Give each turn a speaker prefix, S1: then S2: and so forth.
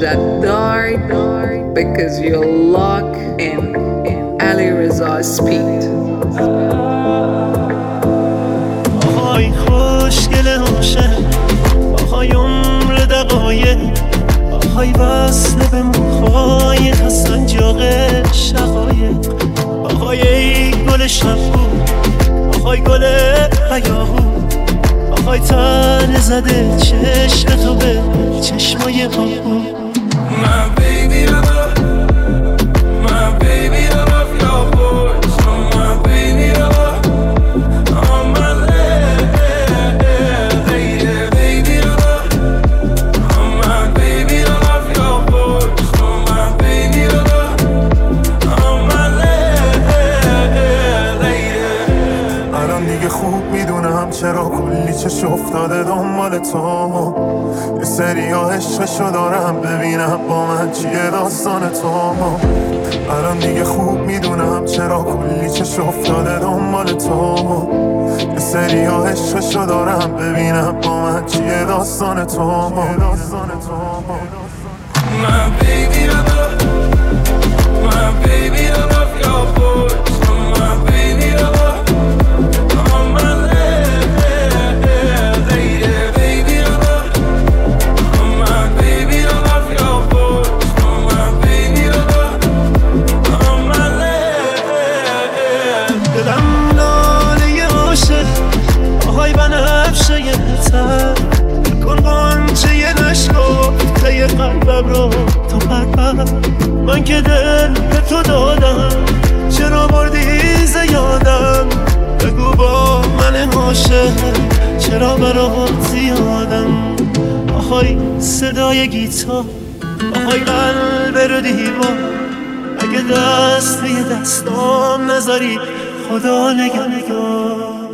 S1: that died because you're locked in Ali Reza's speed.
S2: آهای خوشگل عاشق، آهای عمر دقایق، آهای وصل به موهای خسنجاق شقایق، آهای ای گل شبگو، آهای گل هیاهو، آهای تن زده چشم تو به چشمای آهو.
S3: My baby, I love, my baby, I love your voice. Oh, my baby, I love, oh, my lady, baby, I love, oh, my baby, I love your voice. Oh, my baby, I love, oh, my lady.
S4: الان دیگه خوب میدونم چرا کلی چش افتاده دنبال تو. یه سری ها عشقشو دارم ببینم با من چیه داستان تو. الان دیگه خوب میدونم چرا کلی چش افتاده دنبال تو. یه سری ها عشقشو دارم ببینم با من چیه داستان تو.
S3: My baby, I love, my baby, I love your voice. Oh, my baby, I love, oh, my lady, baby, I love, oh, my baby, I love your voice. Oh, my baby, I love, oh, my lady.
S2: دلم لاله عاشق، آهای بنفشه تر، کن قنچه نشکفته قلبم رو تا پرپر. من که دل به تو دادم، چرا بردی زیادم؟ بگو با من عاشق چرا برات زیادم؟ آهای صدای گیتار، آهای قلب رو دیوار، اگه دست به دستام نذاری خدا نگهدار.